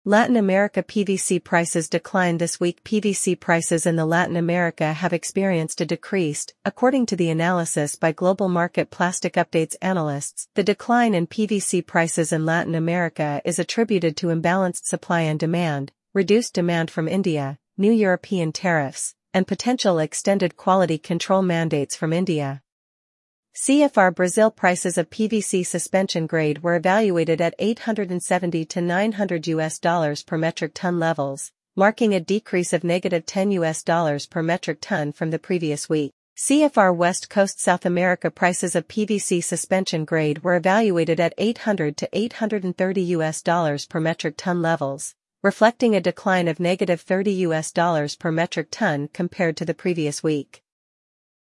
Latin America PVC prices declined this week. PVC prices in Latin America have experienced a decrease, according to the analysis by Global Market Plastic Updates analysts. The decline in PVC prices in Latin America is attributed to imbalanced supply and demand, reduced demand from India, new European tariffs, and potential extended quality control mandates from India. CFR Brazil prices of PVC suspension grade were evaluated at $870 to $900 per metric ton levels, marking a decrease of -$10 per metric ton from the previous week. CFR West Coast South America prices of PVC suspension grade were evaluated at $800 to $830 per metric ton levels, reflecting a decline of -$30 per metric ton compared to the previous week.